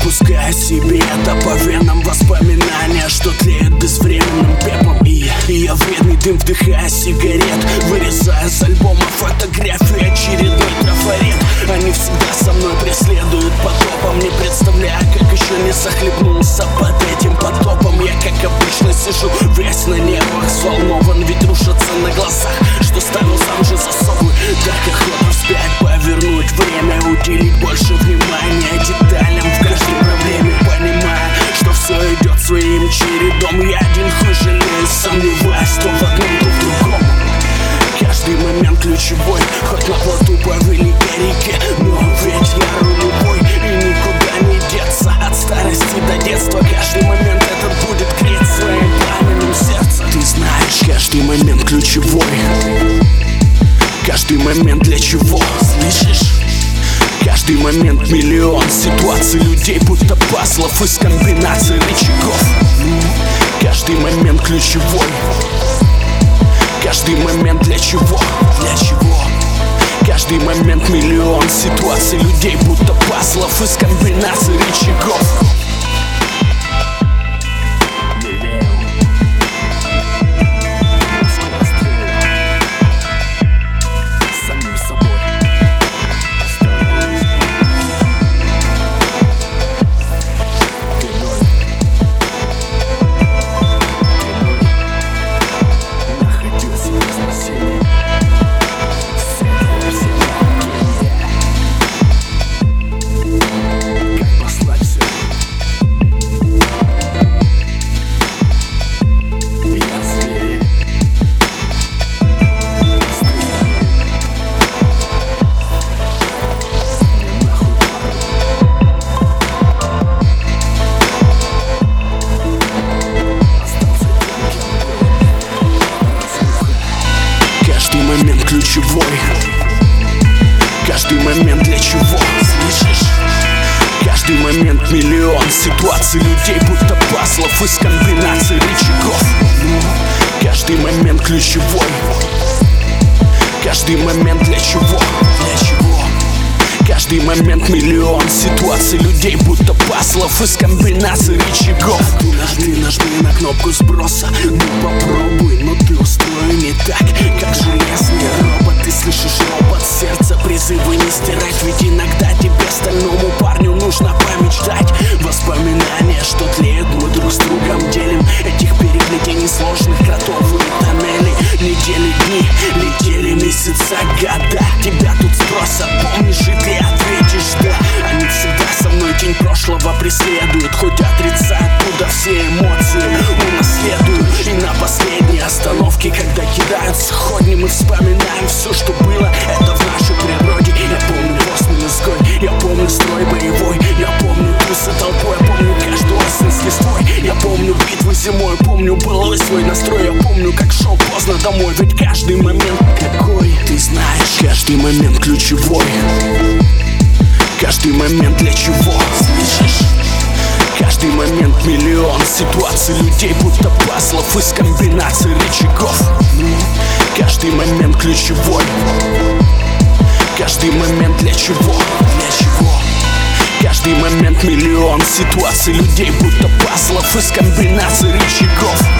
Пускай себе это по венам воспоминания, что тлеют безвременным пеплом. И я вредный дым, вдыхая сигарет, вырезая с альбома фотографию, очередной трафарет. Они всегда со мной преследуют потопом, не представляя, как еще не захлебнулся под этим потопом. Я, как обычно, сижу весь на нервах, взволнован, ведь рушатся на глазах, что ставил сам же засовы. Так охота вспять повернуть время, уделить больше внимания деталям в каждой проблеме, понимая, что все идет своим чередом. Я один хуй жалею, сомневаюсь, то в одном, то в другом. Каждый момент ключевой, хоть на плоту по великой реке, но ведь я рулевой, и никуда не деться от старости до детства. Каждый момент этот будет греть своим пламенем сердца. Ты знаешь, каждый момент ключевой, каждый момент для чего, слышишь? Каждый момент миллион ситуаций, людей, будто пазлов из комбинаций рычагов. Каждый момент ключевой, каждый момент для чего, для чего? Каждый момент миллион ситуаций, людей, будто пазлов из комбинаций рычагов. Каждый момент ключевой, каждый момент для чего, слышишь? Каждый момент миллион ситуаций, людей, будто пазлов из комбинаций рычагов. Каждый момент ключевой, каждый момент для чего, для чего? Каждый момент миллион ситуаций, людей, будто пазлов из комбинаций рычагов. Ты нажми на кнопку сброса, ну попробуй, но ты устроен не так, как железный робот. Ты слышишь робот сердца, призывы не стирать, ведь иногда тебе, стальному парню, нужно помечтать. Воспоминания, что тлеют, мы друг с другом делим этих переплетений сложных кротовые тоннели. Недели, дни, летели месяца, года. Тебя тут спросят, помнишь, и ты ответишь да. Они всегда со мной, тень прошлого преследуют, хоть отрицают, куда все эмоции унаследую. И на последней остановке, когда кидают сходни, мы вспоминаем все, что было, это в нашей природе. Я помню космос изгой, я помню строй боевой, я помню тусы толпой, я помню каждую осень с листвой, я помню битвы зимой, помню былой свой настрой, я помню, как шел поздно домой, ведь каждый момент какой, ты знаешь, каждый момент ключевой, каждый момент для чего, слышишь? Каждый момент миллион ситуаций, людей, будто пазлов из комбинаций рычагов. Каждый момент ключевой, каждый момент для чего, для чего? Каждый момент миллион ситуаций, людей, будто пазлов из комбинаций рычагов.